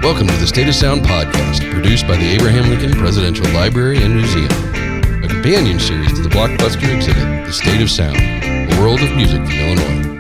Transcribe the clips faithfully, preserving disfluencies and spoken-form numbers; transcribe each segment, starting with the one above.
Welcome to the State of Sound podcast, produced by the Abraham Lincoln Presidential Library and Museum, a companion series to the blockbuster exhibit, The State of Sound, a world of music from Illinois.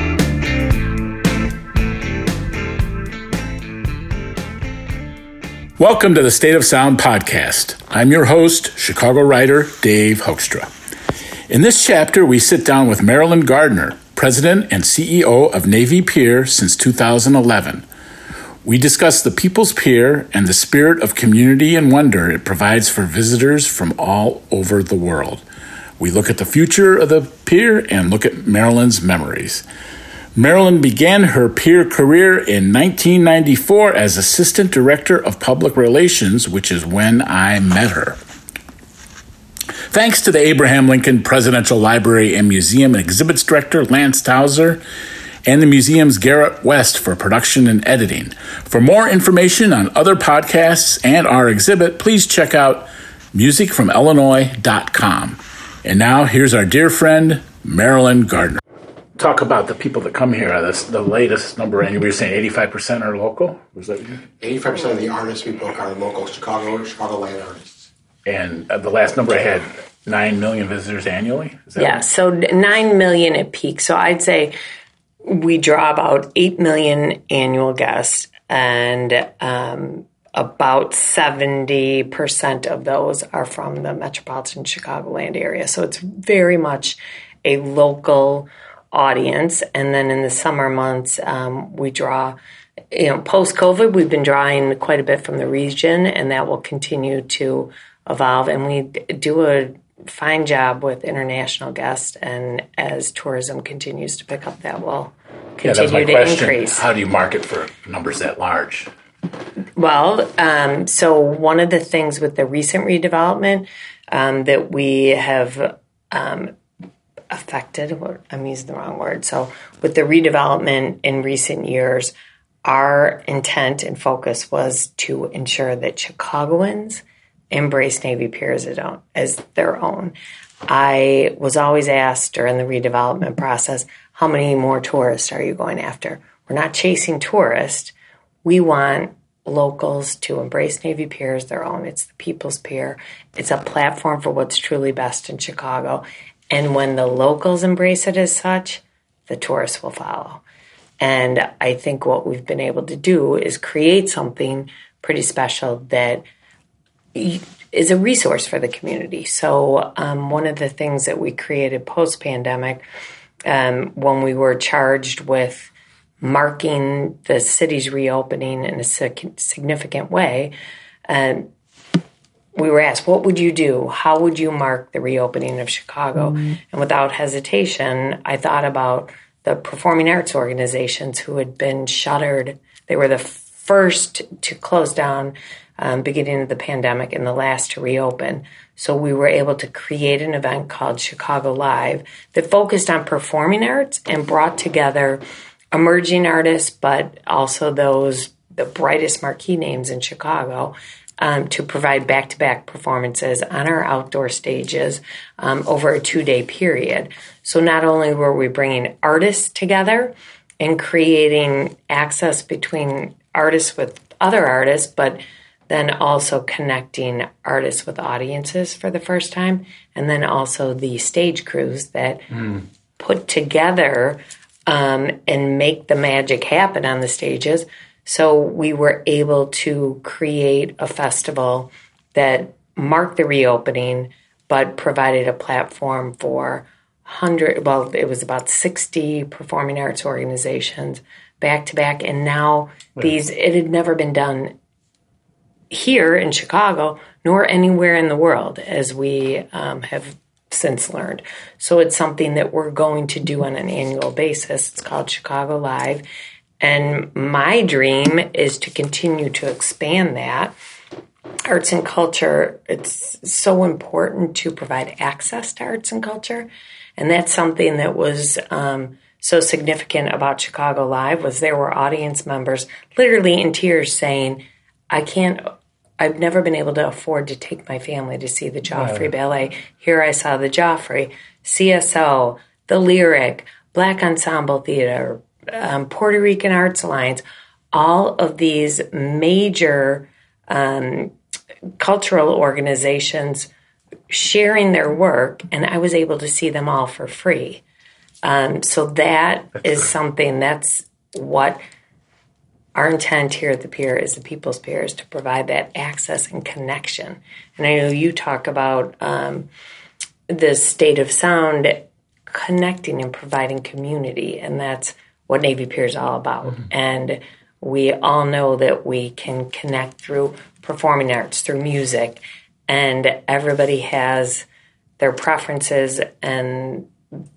Welcome to the State of Sound podcast. I'm your host, Chicago writer Dave Hoekstra. In this chapter, we sit down with Marilyn Gardner, President and C E O of Navy Pier since two thousand eleven. We discuss the People's Pier and the spirit of community and wonder it provides for visitors from all over the world. We look at the future of the pier and look at Marilyn's memories. Marilyn began her pier career in nineteen ninety-four as Assistant Director of Public Relations, which is when I met her. Thanks to the Abraham Lincoln Presidential Library and Museum and Exhibits Director Lance Towser and the museum's Garrett West for production and editing. For more information on other podcasts and our exhibit, please check out music from illinois dot com. And now here's our dear friend, Marilyn Gardner. Talk about the people that come here. This, the latest number, and you were saying eighty-five percent are local? Was that you? eighty-five percent of the artists we book are local Chicago, Chicagoland artists. And uh, the last number I had, nine million visitors annually? Is that yeah, right? So nine million at peak. So I'd say we draw about eight million annual guests, and um, about seventy percent of those are from the metropolitan Chicagoland area. So it's very much a local audience. And then in the summer months, um, we draw, you know, post-COVID, we've been drawing quite a bit from the region, and that will continue to evolve. And we do a fine job with international guests, and as tourism continues to pick up, that will continue yeah, to question. increase. How do you market for numbers that large? Well, um, so one of the things with the recent redevelopment um, that we have um, affected, I'm using the wrong word. So with the redevelopment in recent years, our intent and focus was to ensure that Chicagoans embrace Navy Pier as, it own, as their own. I was always asked during the redevelopment process, how many more tourists are you going after? We're not chasing tourists. We want locals to embrace Navy Pier as their own. It's the People's Pier. It's a platform for what's truly best in Chicago. And when the locals embrace it as such, the tourists will follow. And I think what we've been able to do is create something pretty special that is a resource for the community. So um, one of the things that we created post-pandemic, um, when we were charged with marking the city's reopening in a significant way, um, we were asked, what would you do? How would you mark the reopening of Chicago? Mm-hmm. And without hesitation, I thought about the performing arts organizations who had been shuttered. They were the first to close down um, beginning of the pandemic and the last to reopen. So we were able to create an event called Chicago Live that focused on performing arts and brought together emerging artists, but also those, the brightest marquee names in Chicago, Um, to provide back-to-back performances on our outdoor stages um, over a two-day period. So not only were we bringing artists together and creating access between artists with other artists, but then also connecting artists with audiences for the first time, and then also the stage crews that mm. put together um, and make the magic happen on the stages. So we were able to create a festival that marked the reopening, but provided a platform for hundred. Well, it was about sixty performing arts organizations back to back, and now yeah. these. It had never been done here in Chicago, nor anywhere in the world, as we um, have since learned. So it's something that we're going to do on an annual basis. It's called Chicago Live. And my dream is to continue to expand that. Arts and culture, it's so important to provide access to arts and culture. And that's something that was um, so significant about Chicago Live was there were audience members literally in tears saying, I can't, I've never been able to afford to take my family to see the Joffrey yeah. Ballet. Here I saw the Joffrey, C S O, the Lyric, Black Ensemble Theater, Um, Puerto Rican Arts Alliance, all of these major um, cultural organizations sharing their work, and I was able to see them all for free. Um, so that is something, that's what our intent here at the Pier is, the People's Pier, is to provide that access and connection. And I know you talk about um, the State of Sound connecting and providing community, and that's what Navy Pier is all about. Mm-hmm. And we all know that we can connect through performing arts, through music, and everybody has their preferences and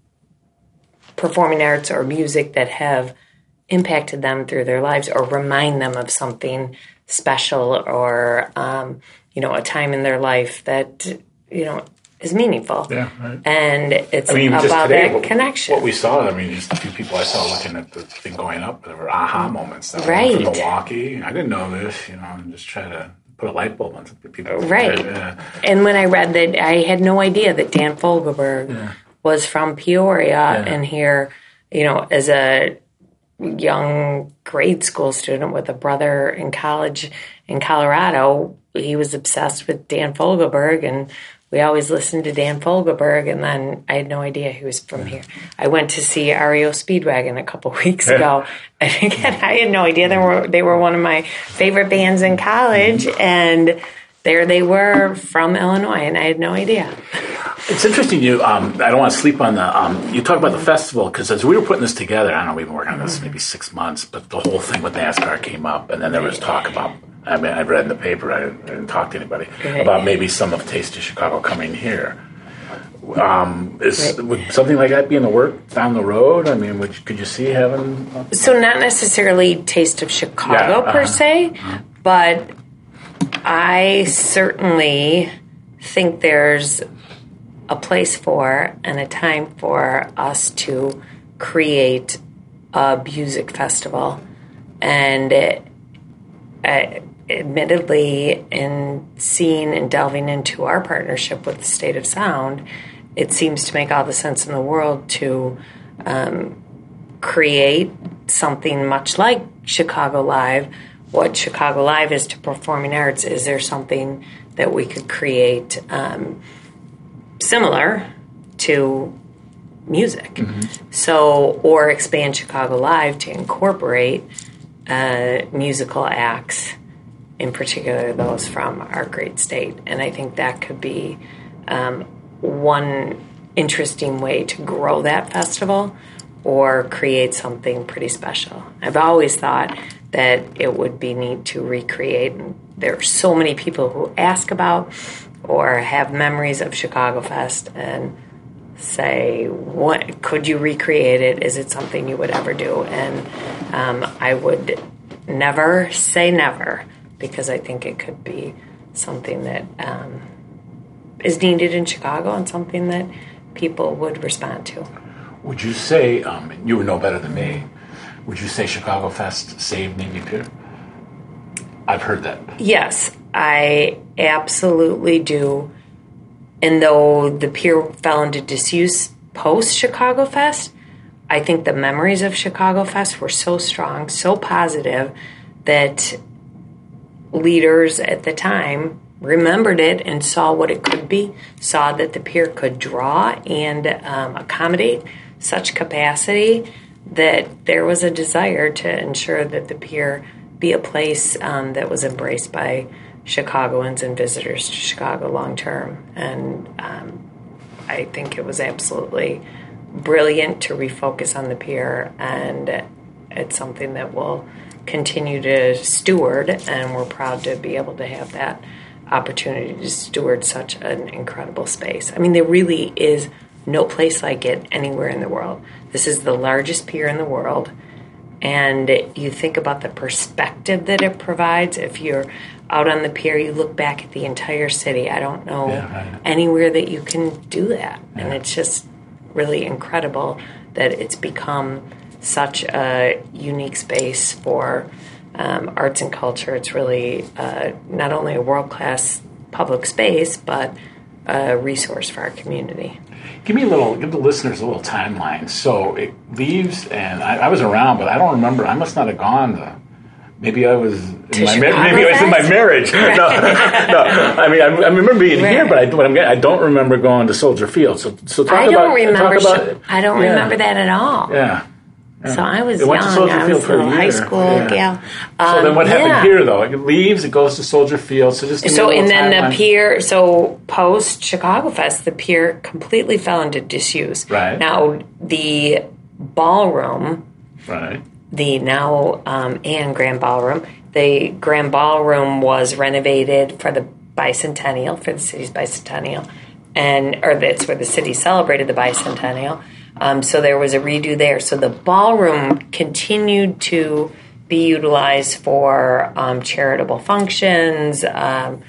performing arts or music that have impacted them through their lives or remind them of something special or, um, you know, a time in their life that, you know, is meaningful. Yeah, right. And it's I mean, about just today, that what, connection. What we saw, I mean, just a few people I saw looking at the thing going up, there were aha moments. That right. From Milwaukee. I didn't know this, you know, and just try to put a light bulb on some people. Right. Yeah. And when I read that, I had no idea that Dan Fogelberg yeah. was from Peoria yeah. and here, you know, as a young grade school student with a brother in college in Colorado, he was obsessed with Dan Fogelberg, and we always listened to Dan Fogelberg, and then I had no idea he was from here. I went to see R E O Speedwagon a couple weeks ago, and again, I had no idea they were they were one of my favorite bands in college, and there they were from Illinois, and I had no idea. It's interesting. You, um, I don't want to sleep on the. Um, you talk about the festival because as we were putting this together, I don't know, we've been working on this maybe six months, but the whole thing with NASCAR came up, and then there was talk about. I mean, I read in the paper. I didn't, I didn't talk to anybody right. about maybe some of Taste of Chicago coming here. Um, is right. would something like that be in the work down the road? I mean, would, could you see having? A- so not necessarily Taste of Chicago yeah, uh-huh. per se, uh-huh. but I certainly think there's a place for and a time for us to create a music festival. And it, uh, admittedly, in seeing and delving into our partnership with the State of Sound, it seems to make all the sense in the world to um, create something much like Chicago Live. What Chicago Live is to performing arts, is there something that we could create um, similar to music? Mm-hmm. So, or expand Chicago Live to incorporate uh, musical acts, in particular those from our great state. And I think that could be um, one interesting way to grow that festival or create something pretty special. I've always thought that it would be neat to recreate. And there are so many people who ask about or have memories of Chicago Fest and say, "What could you recreate it? Is it something you would ever do?" And um, I would never say never, because I think it could be something that um, is needed in Chicago and something that people would respond to. Would you say, um, you would know better than me, would you say Chicago Fest saved Navy Pier? I've heard that. Yes, I absolutely do. And though the Pier fell into disuse post-Chicago Fest, I think the memories of Chicago Fest were so strong, so positive, that leaders at the time remembered it and saw what it could be, saw that the Pier could draw and um, accommodate such capacity that there was a desire to ensure that the Pier be a place um, that was embraced by Chicagoans and visitors to Chicago long term. And um, I think it was absolutely brilliant to refocus on the Pier, and it's something that we'll continue to steward, and we're proud to be able to have that opportunity to steward such an incredible space. I mean, there really is no place like it anywhere in the world. This is the largest pier in the world, and you think about the perspective that it provides. If you're out on the pier, you look back at the entire city. I don't know yeah, right. anywhere that you can do that. Yeah. And it's just really incredible that it's become such a unique space for um, arts and culture. It's really uh, not only a world-class public space, but a resource for our community. Give me a little, give the listeners a little timeline. So it leaves, and I, I was around, but I don't remember. I must not have gone to Maybe I was in To my mar- Chicago maybe I was in my Fest? marriage. No, no. I mean, I, I remember being Right. here, but I, but I'm, I don't remember going to Soldier Field. So, so talk I about. don't remember. Talk about, Chi- I don't yeah. remember that at all. Yeah. So I was It young. went to Soldier I Field was for a a year. high school Yeah. gal. So Um, then what happened yeah. here, though? It leaves, it goes to Soldier Field. So just give me So a little and then timeline. the pier. So post Chicago Fest, the pier completely fell into disuse. Right. Now the ballroom, Right. the now um, and Grand Ballroom, the Grand Ballroom was renovated for the bicentennial, for the city's bicentennial, and or that's where the city celebrated the bicentennial. Um, so there was a redo there. So the ballroom continued to be utilized for um, charitable functions, um,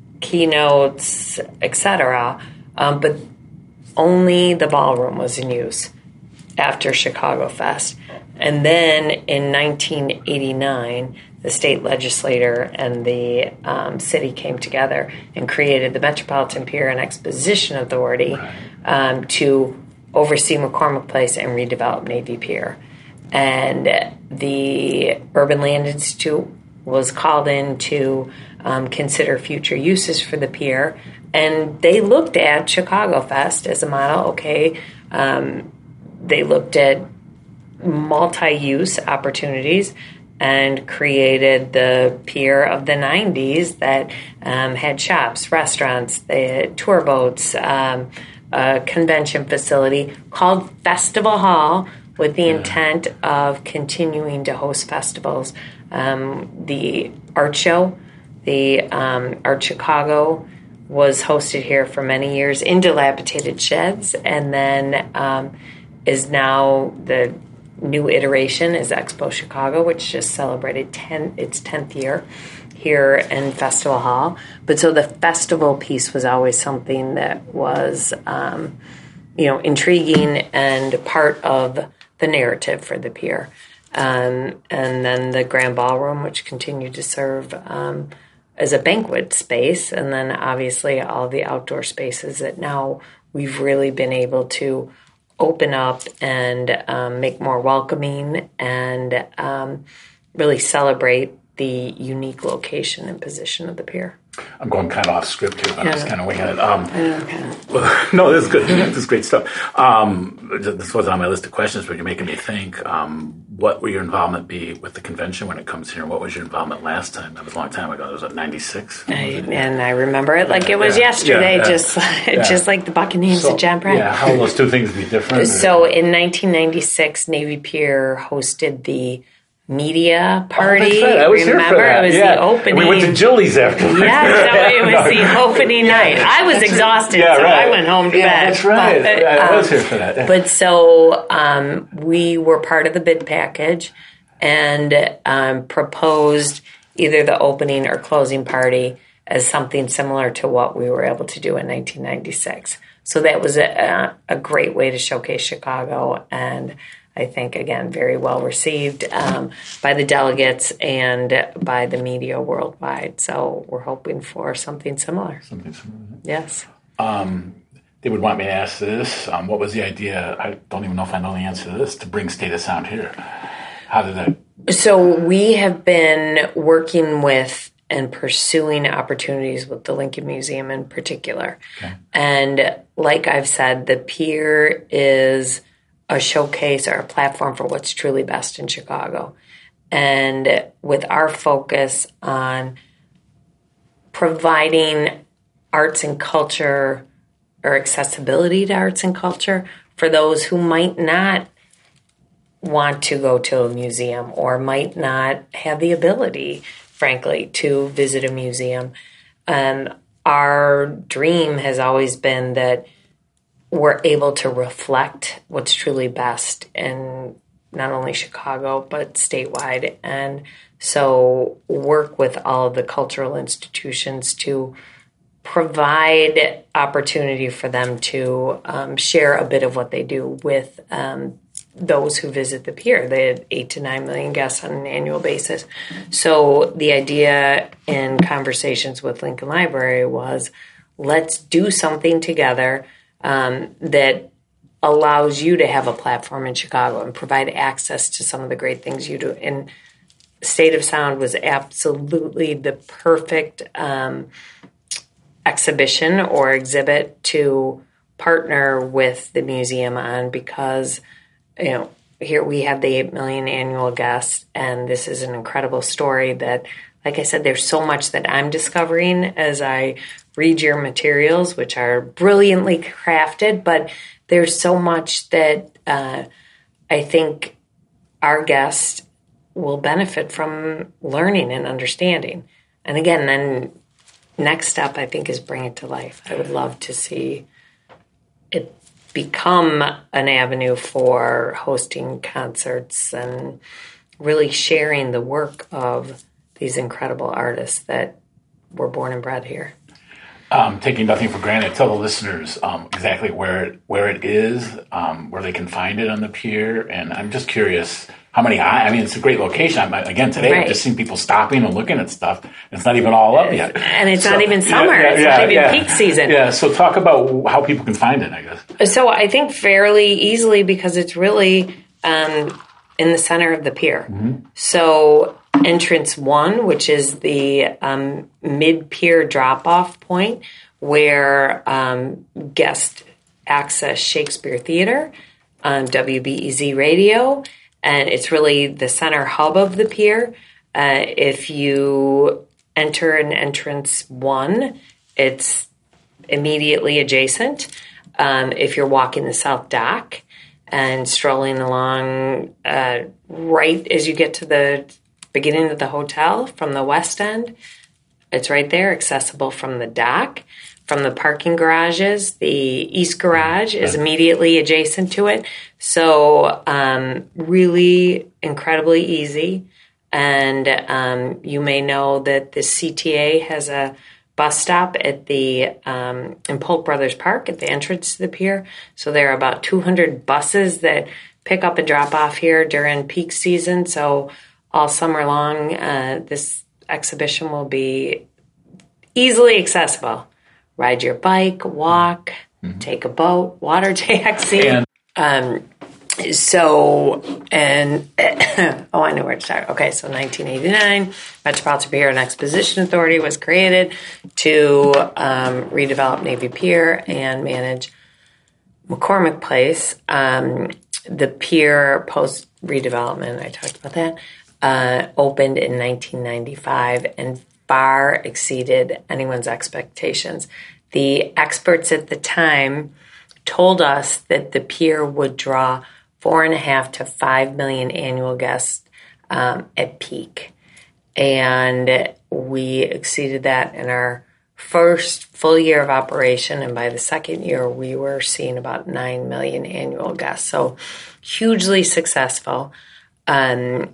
keynotes, et cetera. Um, but only the ballroom was in use after Chicago Fest. And then in nineteen eighty-nine, the state legislature and the um, city came together and created the Metropolitan Pier and Exposition Authority um, to oversee McCormick Place and redevelop Navy Pier. And the Urban Land Institute was called in to um, consider future uses for the pier. And they looked at Chicago Fest as a model. Okay, um, they looked at multi-use opportunities and created the pier of the nineties that um, had shops, restaurants, they had tour boats, um, a convention facility called Festival Hall with the intent of continuing to host festivals. Um, the art show, the um, Art Chicago, was hosted here for many years in dilapidated sheds, and then um, is now the new iteration is Expo Chicago, which just celebrated ten, its tenth year here in Festival Hall. But so the festival piece was always something that was, um, you know, intriguing and part of the narrative for the pier. Um, and then the Grand Ballroom, which continued to serve um, as a banquet space. And then obviously all the outdoor spaces that now we've really been able to open up and um, make more welcoming and um, really celebrate the unique location and position of the pier. I'm going kind of off script here, but I'm Yeah. just kind of winging it. Um, Okay. well, no, this is good. This is great stuff. Um, this wasn't on my list of questions, but you're making me think. Um, what will your involvement be with the convention when it comes here? What was your involvement last time? That was a long time ago. It was at ninety-six. And I remember it like it was Yeah, yesterday, yeah, yeah. just just like the Buccaneers So, and John Bryan. yeah, how will those two things be different? So in nineteen ninety-six, Navy Pier hosted the media party. Oh, that's right. I was Remember, here for that. it was yeah. the opening. We went to Julie's afterwards. Yeah, so it was No. the opening night. I was exhausted, Yeah, so right. I went home to Yeah, bed. that's right. But, Yeah, I was um, here for that. Yeah. But so um, we were part of the bid package and um, proposed either the opening or closing party as something similar to what we were able to do in nineteen ninety-six. So that was a, a great way to showcase Chicago, and I think, again, very well received um, by the delegates and by the media worldwide. So we're hoping for something similar. Something similar. Yes. They would want me to ask this. Um, what was the idea? I don't even know if I know the answer to this, to bring State of Sound here. How did that? So we have been working with and pursuing opportunities with the Lincoln Museum in particular. Okay. And like I've said, the pier is a showcase or a platform for what's truly best in Chicago. And with our focus on providing arts and culture or accessibility to arts and culture for those who might not want to go to a museum or might not have the ability, frankly, to visit a museum. Um, our dream has always been that we're able to reflect what's truly best in not only Chicago, but statewide. And so work with all of the cultural institutions to provide opportunity for them to um, share a bit of what they do with um, those who visit the pier. They had eight to nine million guests on an annual basis. So the idea in conversations with Lincoln Library was, let's do something together um, that allows you to have a platform in Chicago and provide access to some of the great things you do. And State of Sound was absolutely the perfect um, exhibition or exhibit to partner with the museum on, because, you know, here we have the eight million annual guests, and this is an incredible story that, like I said, there's so much that I'm discovering as I read your materials, which are brilliantly crafted, but there's so much that uh, I think our guests will benefit from learning and understanding. And again, then next step, I think, is bring it to life. I would love to see it become an avenue for hosting concerts and really sharing the work of these incredible artists that were born and bred here. Um, taking nothing for granted, tell the listeners um, exactly where it, where it is, um, where they can find it on the pier. And I'm just curious how many, I mean, it's a great location. I'm, again, today right. I've just seen people stopping and looking at stuff. It's not even all up yet. And it's so, not even summer. Yeah, yeah, it's yeah, not even yeah. peak season. Yeah, so talk about how people can find it, I guess. So I think fairly easily, because it's really um, in the center of the pier. Mm-hmm. So entrance one, which is the um, mid-pier drop-off point where um, guests access Shakespeare Theater on W B E Z radio, and it's really the center hub of the pier. Uh, if you enter an entrance one, it's immediately adjacent. Um, if you're walking the South Dock and strolling along uh, right as you get to the beginning of the hotel from the west end, it's right there, accessible from the dock. From the parking garages, the east garage is immediately adjacent to it. So um, really incredibly easy. And um, you may know that the C T A has a bus stop at the um, in Polk Brothers Park at the entrance to the pier. So there are about two hundred buses that pick up and drop off here during peak season. So all summer long, uh, this exhibition will be easily accessible. Ride your bike, walk, mm-hmm. take a boat, water taxi. And- um, so, and, oh, I know where to start. Okay, so nineteen eighty-nine, Metropolitan Pier and Exposition Authority was created to um, redevelop Navy Pier and manage McCormick Place. Um, the pier post-redevelopment, I talked about that, uh, opened in nineteen ninety-five and far exceeded anyone's expectations. The experts at the time told us that the pier would draw four and a half to five million annual guests um, at peak. And we exceeded that in our first full year of operation. And by the second year, we were seeing about nine million annual guests. So hugely successful. Um,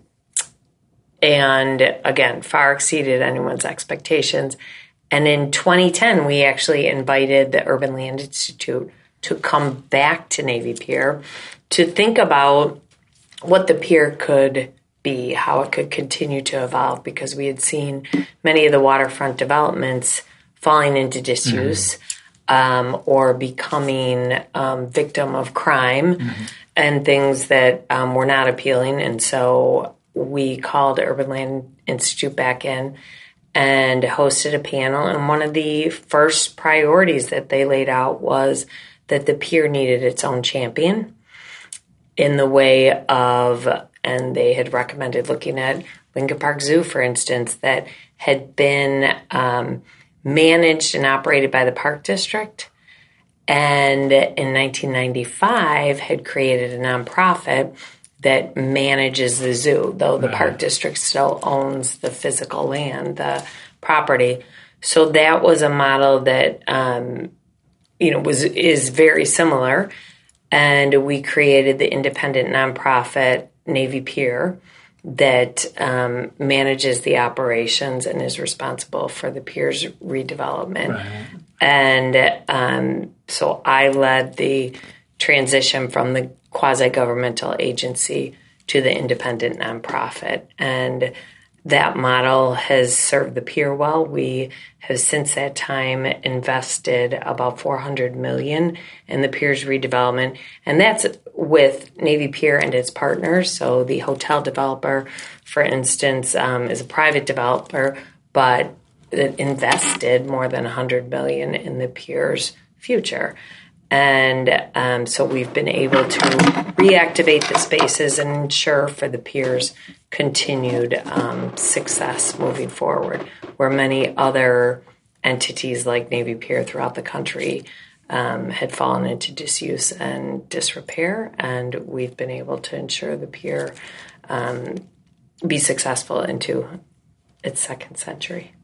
And again, far exceeded anyone's expectations. And in twenty ten, we actually invited the Urban Land Institute to come back to Navy Pier to think about what the pier could be, how it could continue to evolve, because we had seen many of the waterfront developments falling into disuse mm-hmm. um, or becoming um, victim of crime mm-hmm. and things that um, were not appealing. And so we called Urban Land Institute back in and hosted a panel. And one of the first priorities that they laid out was that the pier needed its own champion in the way of, and they had recommended looking at Lincoln Park Zoo, for instance, that had been um, managed and operated by the Park District. And in nineteen ninety-five had created a nonprofit that manages the zoo, though the right. Park District still owns the physical land, the property. So that was a model that, um, you know, was is very similar. And we created the independent nonprofit Navy Pier that um, manages the operations and is responsible for the pier's redevelopment. Right. And um, so I led the transition from the quasi-governmental agency to the independent nonprofit. And that model has served the pier well. We have since that time invested about four hundred million dollars in the pier's redevelopment, and that's with Navy Pier and its partners. So the hotel developer, for instance, um, is a private developer, but it invested more than one hundred million dollars in the pier's future. And um, so we've been able to reactivate the spaces and ensure for the pier's continued um, success moving forward, where many other entities like Navy Pier throughout the country um, had fallen into disuse and disrepair, and we've been able to ensure the pier um, be successful into its second century.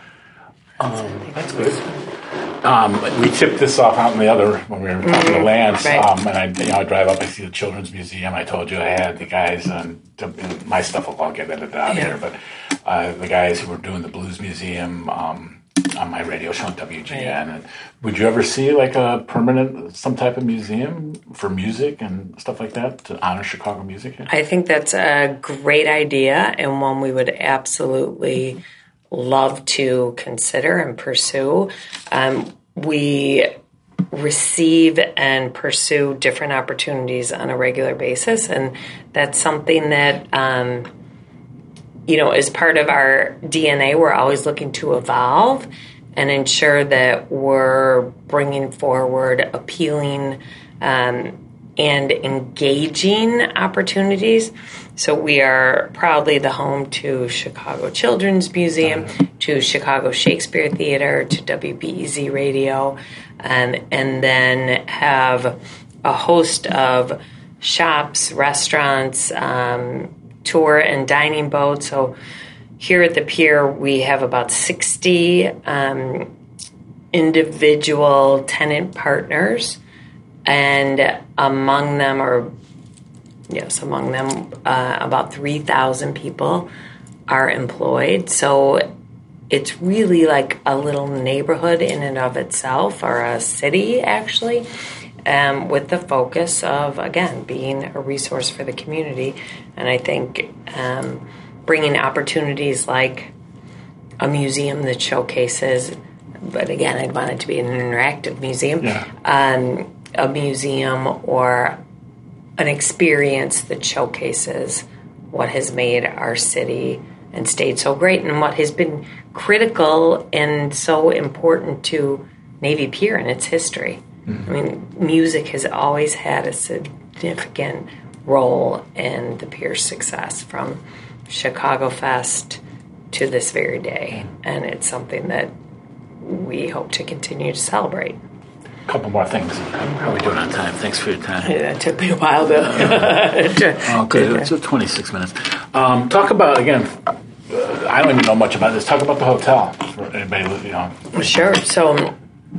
Um, that's good. Um, we tipped this off out in the other when we were talking mm-hmm. to Lance, right. um, and I, you know, I drive up. I see the Children's Museum. I told you I had the guys on my stuff. Will all get edited out yeah. here, but uh, the guys who were doing the Blues Museum um, on my radio show on W G N. Right. And would you ever see like a permanent, some type of museum for music and stuff like that to honor Chicago music? I think that's a great idea and one we would absolutely love to consider and pursue. Um, we receive and pursue different opportunities on a regular basis, and that's something that, um, you know, as part of our D N A, we're always looking to evolve and ensure that we're bringing forward appealing um, and engaging opportunities. So we are proudly the home to Chicago Children's Museum, to Chicago Shakespeare Theater, to W B E Z Radio, um, and then have a host of shops, restaurants, um, tour and dining boats. So here at the pier, we have about sixty um, individual tenant partners, and among them are Yes, among them, uh, about three thousand people are employed. So it's really like a little neighborhood in and of itself, or a city, actually, um, with the focus of, again, being a resource for the community. And I think um, bringing opportunities like a museum that showcases, but again, I'd want it to be an interactive museum, yeah. um, a museum or an experience that showcases what has made our city and state so great and what has been critical and so important to Navy Pier and its history. Mm-hmm. I mean, music has always had a significant role in the Pier's success, from Chicago Fest to this very day, and it's something that we hope to continue to celebrate. A couple more things. How are we doing on time? Thanks for your time. Yeah, it took me a while to... oh, good. It's twenty-six minutes. Um, talk about, again, uh, I don't even know much about this. Talk about the hotel for anybody, you know. Sure. So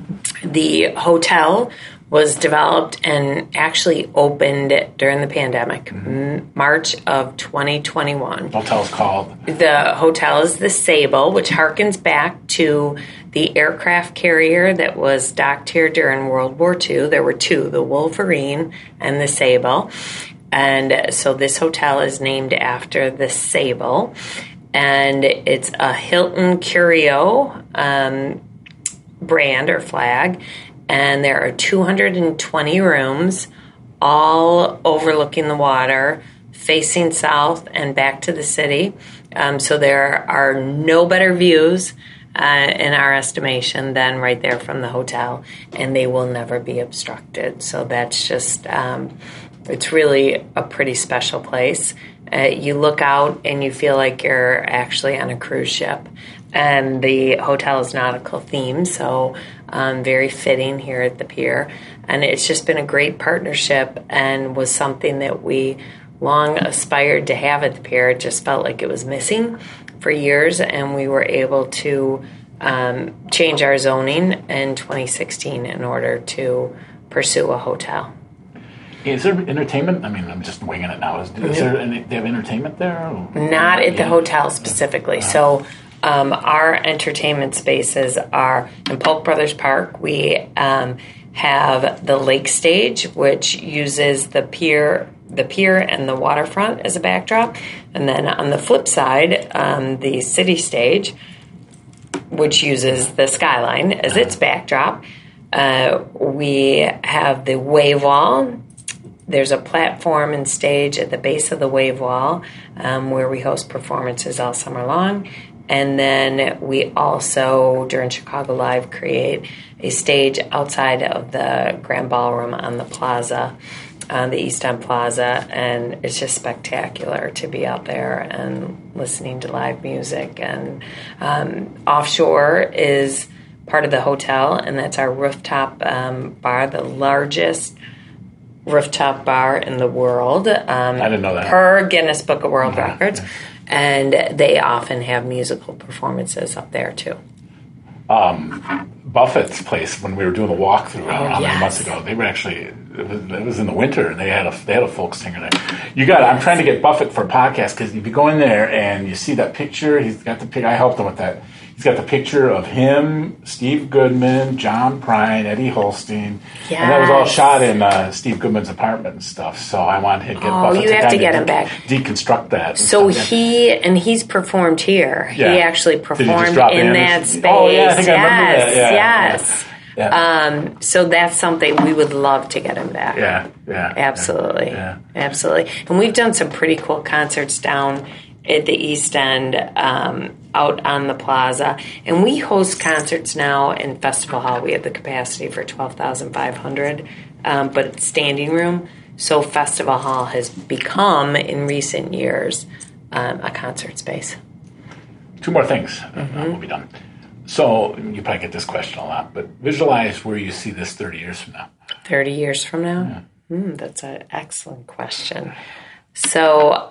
the hotel was developed and actually opened during the pandemic, mm-hmm. March of twenty twenty-one. The hotel's called? The hotel is the Sable, which harkens back to the aircraft carrier that was docked here during World War Two. There were two, the Wolverine and the Sable. And so this hotel is named after the Sable. And it's a Hilton Curio um, brand or flag. And there are two hundred twenty rooms, all overlooking the water, facing south and back to the city. Um, so there are no better views, uh, in our estimation, than right there from the hotel, and they will never be obstructed. So that's just, um, it's really a pretty special place. Uh, you look out and you feel like you're actually on a cruise ship. And the hotel is nautical themed, so um, very fitting here at the pier. And it's just been a great partnership and was something that we long aspired to have at the pier. It just felt like it was missing for years, and we were able to um, change our zoning in twenty sixteen in order to pursue a hotel. Is there entertainment? I mean, I'm just winging it now. Is, is there any, they have entertainment there? Or? Not at the hotel specifically. Uh-huh. So um, our entertainment spaces are in Polk Brothers Park. We um, have the Lake Stage, which uses the pier, the pier and the waterfront as a backdrop. And then on the flip side, um, the city stage, which uses the skyline as its backdrop, uh, we have the wave wall. There's a platform and stage at the base of the wave wall um, where we host performances all summer long. And then we also, during Chicago Live, create a stage outside of the Grand Ballroom on the plaza, on the East End Plaza. And it's just spectacular to be out there and listening to live music. And um, offshore is part of the hotel, and that's our rooftop um, bar, the largest rooftop bar in the world. Um, I didn't know that. Per Guinness Book of World Uh-huh. Records. And they often have musical performances up there, too. Um, Buffett's place, when we were doing the walkthrough Oh, how many yes. months ago, they were actually, it was, it was in the winter, and they had a they had a folk singer there. You got I'm trying to get Buffett for a podcast, because if you go in there and you see that picture, he's got the pic. I helped him with that. He's got the picture of him, Steve Goodman, John Prine, Eddie Holstein, Yes. and that was all shot in uh, Steve Goodman's apartment and stuff. So I wanted to get Oh, Buffett you to have to kind get of him back. deconstruct that. and So stuff. he, and he's performed here. Yeah. He actually Did he just performed drop in in? that space. Oh, yeah, I think I remember yes, that. Yeah, yes. yeah. Um, so that's something we would love to get him back. Yeah, yeah, Absolutely. yeah. Absolutely. And we've done some pretty cool concerts down at the East End, um, out on the plaza. And we host concerts now in Festival Hall. We have the capacity for twelve thousand five hundred, um, but it's standing room. So Festival Hall has become, in recent years, um, a concert space. Two more things, Mm-hmm. and we'll be done. So you probably get this question a lot, but visualize where you see this thirty years from now. thirty years from now? Mm, that's an excellent question. So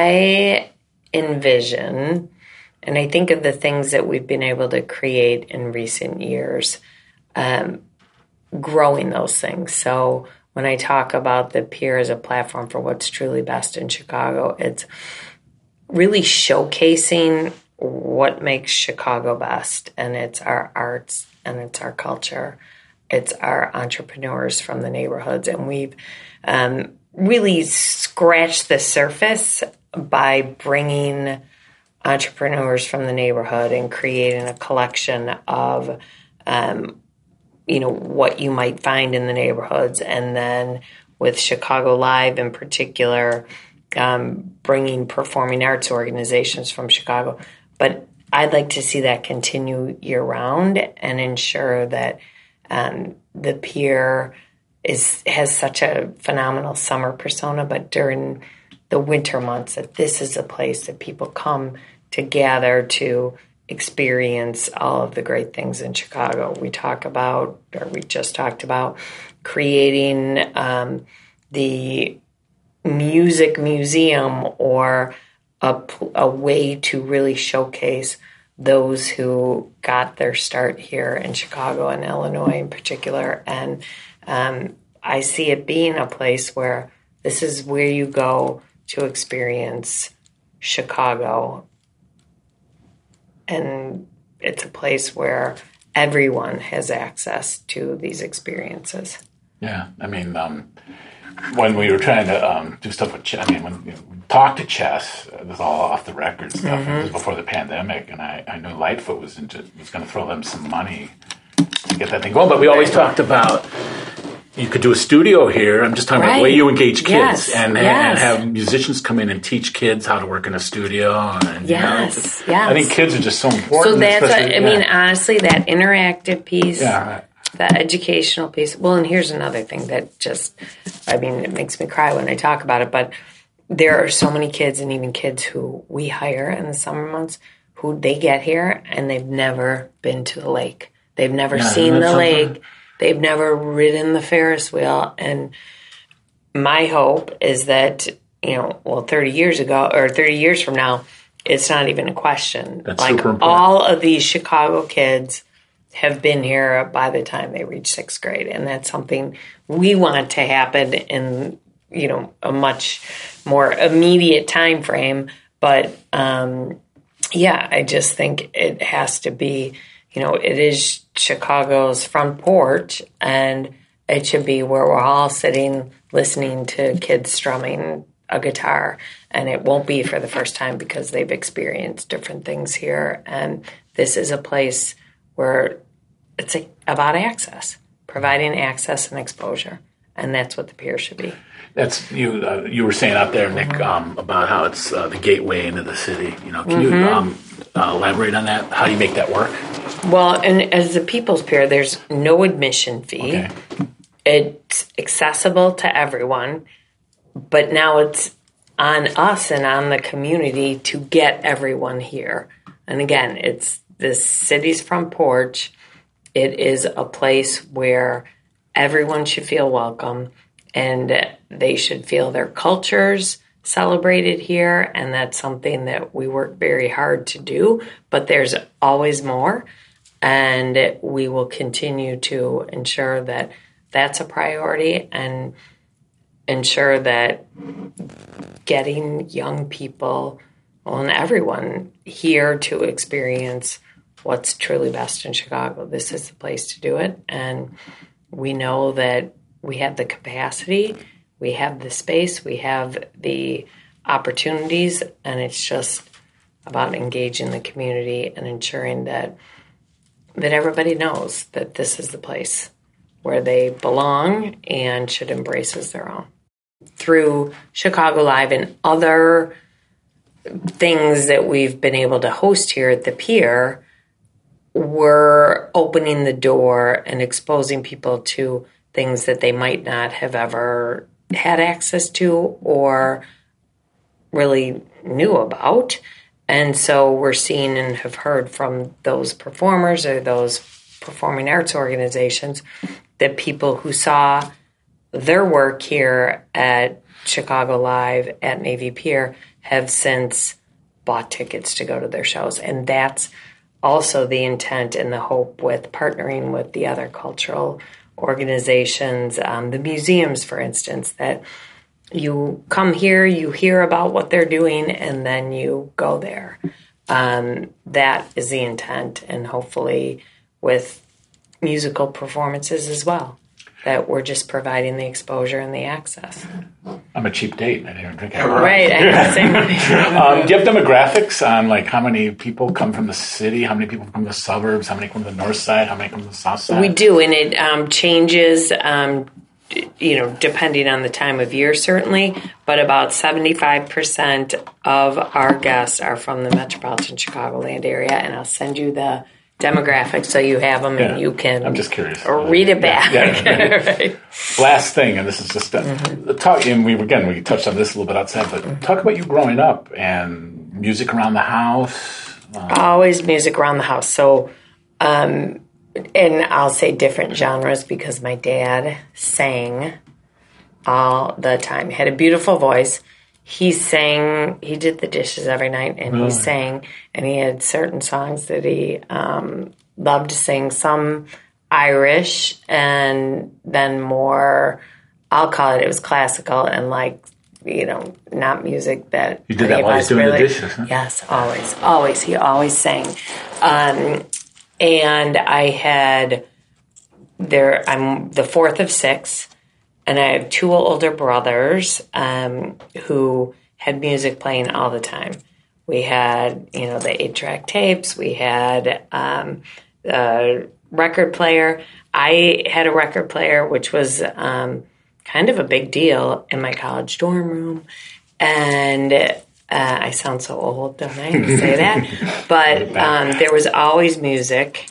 I envision, and I think of the things that we've been able to create in recent years, um, growing those things. So when I talk about the Pier as a platform for what's truly best in Chicago, it's really showcasing what makes Chicago best, and it's our arts and it's our culture. It's our entrepreneurs from the neighborhoods, and we've um, really scratched the surface by bringing entrepreneurs from the neighborhood and creating a collection of, um, you know, what you might find in the neighborhoods. And then with Chicago Live in particular, um, bringing performing arts organizations from Chicago. But I'd like to see that continue year-round and ensure that um, the Pier is has such a phenomenal summer persona, but during the winter months, that this is a place that people come to gather to experience all of the great things in Chicago. We talk about, or we just talked about, creating um, the music museum, or a, a way to really showcase those who got their start here in Chicago and Illinois in particular. And um, I see it being a place where this is where you go to experience Chicago. And it's a place where everyone has access to these experiences. Yeah, I mean, um, when we were trying to um, do stuff with Chess, I mean, when you know, we talked to Chess, it was all off the record stuff. Mm-hmm. It was before the pandemic, and I, I knew Lightfoot was into, was going to throw them some money to get that thing going. But we always talked about you could do a studio here. I'm just talking about the way Right. you engage kids Yes. and, Yes. and have musicians come in and teach kids how to work in a studio. And, you know, Yes, just- yes. I think kids are just so important. So that's, especially- a, I mean, yeah. honestly, that interactive piece, Yeah. the educational piece. Well, and here's another thing that just, I mean, it makes me cry when I talk about it, but there are so many kids, and even kids who we hire in the summer months, who they get here and they've never been to the lake. They've never Yeah, seen isn't the that lake. something? They've never ridden the Ferris wheel. And my hope is that, you know, well, thirty years ago or thirty years from now, it's not even a question. That's like super important. all of these Chicago kids have been here by the time they reach sixth grade. And that's something we want to happen in, you know, a much more immediate time frame. But um, yeah, I just think it has to be, you know, it is Chicago's front porch, and it should be where we're all sitting listening to kids strumming a guitar, and it won't be for the first time because they've experienced different things here. And this is a place where it's a, about access, providing access and exposure, and that's what the Pier should be. That's you. Uh, you were saying out there, Nick, um, about how it's uh, the gateway into the city. You know, can mm-hmm. you um, uh, elaborate on that? How do you make that work? Well, and as the People's Pier, there's no admission fee. Okay. It's accessible to everyone, but now it's on us and on the community to get everyone here. And again, it's the city's front porch. It is a place where everyone should feel welcome, and they should feel their cultures celebrated here, and that's something that we work very hard to do, but there's always more, and we will continue to ensure that that's a priority and ensure that getting young people, well, and everyone here to experience what's truly best in Chicago. This is the place to do it, and we know that we have the capacity, we have the space, we have the opportunities, and it's just about engaging the community and ensuring that that everybody knows that this is the place where they belong and should embrace as their own. Through Chicago Live and other things that we've been able to host here at the Pier, we're opening the door and exposing people to things that they might not have ever had access to or really knew about. And so we're seeing and have heard from those performers or those performing arts organizations that people who saw their work here at Chicago Live at Navy Pier have since bought tickets to go to their shows. And that's also the intent and the hope with partnering with the other cultural organizations, um, the museums, for instance, that you come here, you hear about what they're doing, and then you go there. Um, that is the intent, and hopefully with musical performances as well, that we're just providing the exposure and the access. I'm a cheap date. I didn't drink it. Right. I know, same um, do you have demographics on like how many people come from the city, how many people come from the suburbs, how many come from the north side, how many come from the south side? We do, and it um, changes, um, you know, depending on the time of year, certainly, but about seventy-five percent of our guests are from the metropolitan Chicagoland area, and I'll send you the demographics so you have them, yeah. and you can I'm just curious. read it back. Yeah, yeah. Right. Last thing, and this is just uh, mm-hmm. talk. And we again we touched on this a little bit outside, but mm-hmm. talk about you growing up and music around the house. Um, Always music around the house. So, um, and I'll say different genres because my dad sang all the time. He had a beautiful voice. He sang, he did the dishes every night, and really? he sang, and he had certain songs that he um, loved to sing, some Irish, and then more, I'll call it, it was classical, and like, you know, not music that... You did that while he was doing really, the dishes, huh? Yes, always, always. He always sang. Um, and I had, there, I'm the fourth of six, and I have two older brothers um, who had music playing all the time. We had, you know, the eight-track tapes. We had um, a record player. I had a record player, which was um, kind of a big deal in my college dorm room. And uh, I sound so old, don't I, to say that? But um, there was always music.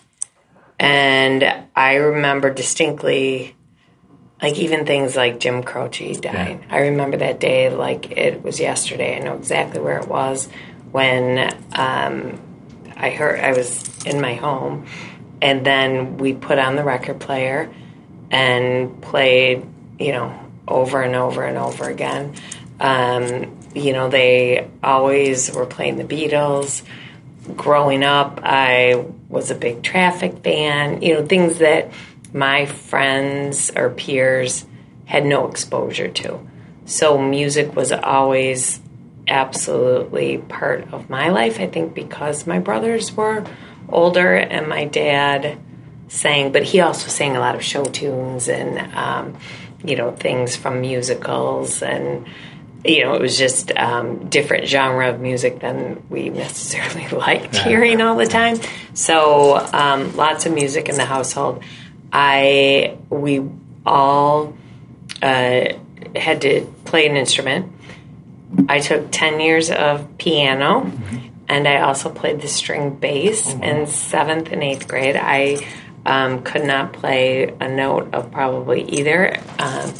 And I remember distinctly... Like even things like Jim Croce died. Yeah. I remember that day like it was yesterday. I know exactly where it was when um, I heard I was in my home, and then we put on the record player and played, you know, over and over and over again. Um, you know, they always were playing the Beatles. Growing up, I was a big Traffic fan. You know, things that my friends or peers had no exposure to. So music was always absolutely part of my life, I think because my brothers were older and my dad sang, but he also sang a lot of show tunes and, um, you know, things from musicals. And you know, it was just um, different genre of music than we necessarily liked hearing all the time. So um, lots of music in the household. I we all uh, had to play an instrument. I took ten years of piano, mm-hmm. and I also played the string bass mm-hmm. in seventh and eighth grade. I um, could not play a note of probably either. Um,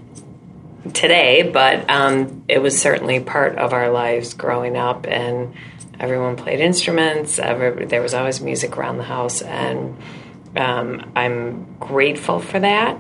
today, but um, it was certainly part of our lives growing up, and everyone played instruments. Every, there was always music around the house, and um, I'm grateful for that.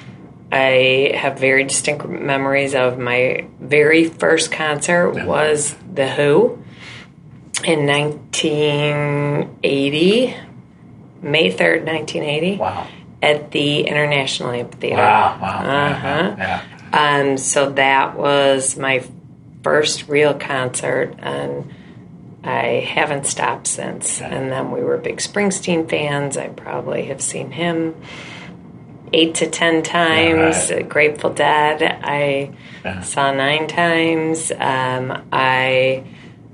I have very distinct memories of my very first concert was The Who in nineteen eighty, May third, nineteen eighty. Wow. At the International Amphitheater. Wow, wow. Uh-huh. Yeah. Um, so that was my first real concert, and I haven't stopped since. Okay. And then we were big Springsteen fans. I probably have seen him eight to ten times. Yeah, right. Grateful Dead, I yeah. saw nine times. Um, I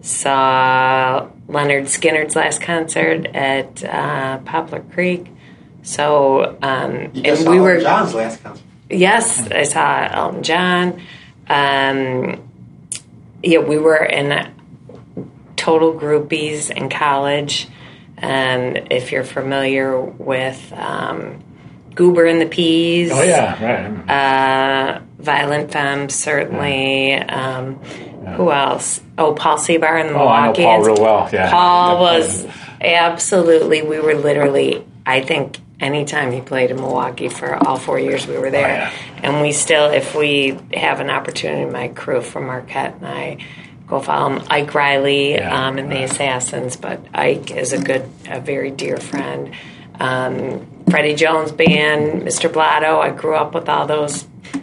saw Leonard Skinner's last concert at uh, Poplar Creek. So, um, you just and saw we were John's last concert. Yes, I saw Elton John. Um, yeah, we were in total groupies in college. And if you're familiar with um, Goober and the Peas. Oh, yeah, right. Uh, Violent Femmes, certainly. Um, yeah. Who else? Oh, Paul Seabar and the oh, Milwaukeeans. I know Paul real well, yeah. Paul was absolutely, we were literally, I think, anytime he played in Milwaukee for all four years we were there. Oh, yeah. And we still, if we have an opportunity, my crew from Marquette and I go follow him. Ike Riley yeah, um, and right. the Assassins, but Ike is a good, a very dear friend. Um, Freddie Jones Band, Mister Blotto. I grew up with all those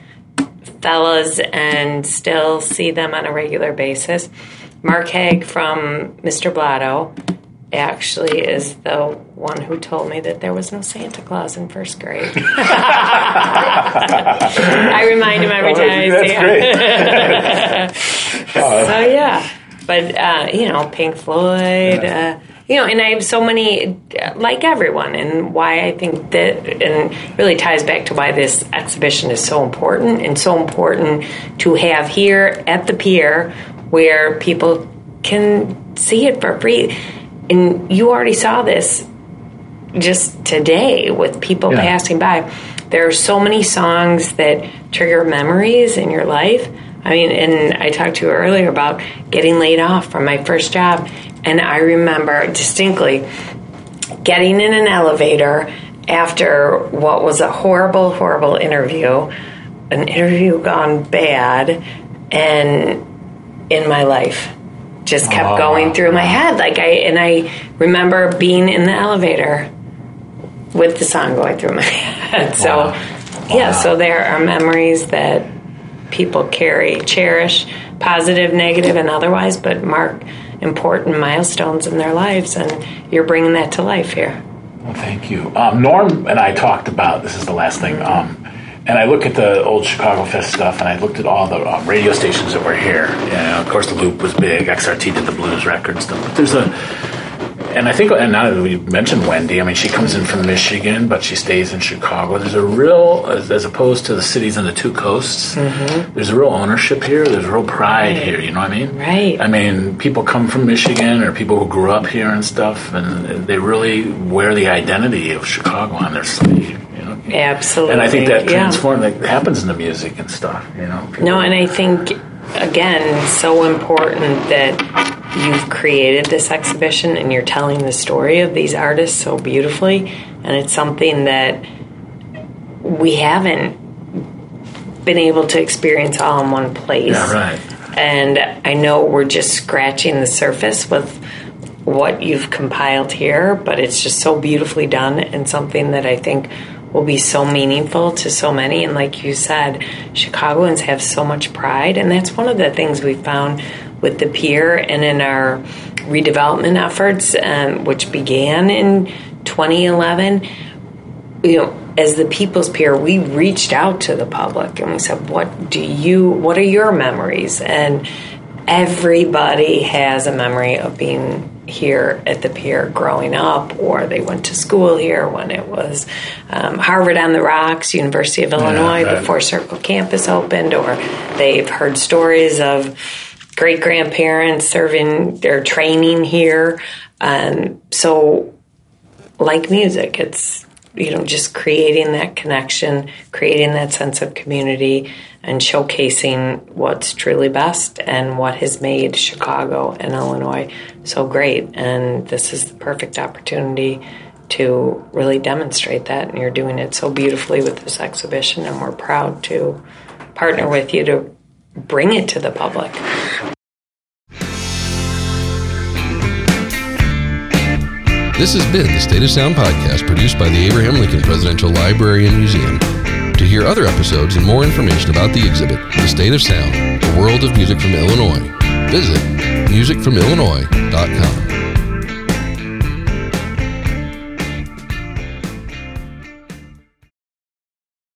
fellas and still see them on a regular basis. Mark Haig from Mister Blotto actually is the one who told me that there was no Santa Claus in first grade. I remind him every time I see him. So, yeah. But, uh, you know, Pink Floyd, uh, you know, and I have so many, like everyone, and why I think that, and really ties back to why this exhibition is so important, and so important to have here at the pier where people can see it for free. And you already saw this just today with people yeah. passing by. There are so many songs that trigger memories in your life. I mean, and I talked to you earlier about getting laid off from my first job. And I remember distinctly getting in an elevator after what was a horrible, horrible interview, an interview gone bad, and in my life. Just kept oh, going through my head, like I and I remember being in the elevator with the song going through my head. So, wow. yeah, wow. so there are memories that people carry, cherish, positive, negative, and otherwise, but mark important milestones in their lives, and you're bringing that to life here. Well, thank you. Um, Norm and I talked about this. Is the last thing. Um, And I look at the old Chicago Fest stuff, and I looked at all the um, radio stations that were here. You know, of course, the Loop was big. X R T did the blues record stuff. But there's a, and I think, and now that we mentioned Wendy, I mean, she comes in from Michigan, but she stays in Chicago. There's a real, as, as opposed to the cities on the two coasts, mm-hmm. there's a real ownership here. There's a real pride right. here. You know what I mean? Right. I mean, people come from Michigan, or people who grew up here and stuff, and they really wear the identity of Chicago on their sleeve. Absolutely. And I think that transform yeah. that happens in the music and stuff, you know. People no, and I think, again, so important that you've created this exhibition and you're telling the story of these artists so beautifully, and it's something that we haven't been able to experience all in one place. Yeah, right. And I know we're just scratching the surface with what you've compiled here, but it's just so beautifully done, and something that I think will be so meaningful to so many. And like you said, Chicagoans have so much pride, and that's one of the things we found with the pier and in our redevelopment efforts, um, which began in twenty eleven. you know, as the People's Pier, we reached out to the public and we said, what do you, what are your memories? And everybody has a memory of being here at the pier growing up, or they went to school here when it was um, Harvard on the Rocks, University of Illinois, yeah, before Circle Campus opened, or they've heard stories of great-grandparents serving their training here. Um, so like music, it's, you know, just creating that connection, creating that sense of community, and showcasing what's truly best and what has made Chicago and Illinois so great. And this is the perfect opportunity to really demonstrate that. And you're doing it so beautifully with this exhibition, and we're proud to partner with you to bring it to the public. This has been the State of Sound podcast, produced by the Abraham Lincoln Presidential Library and Museum. To hear other episodes and more information about the exhibit, The State of Sound, A World of Music from Illinois, visit music from illinois dot com.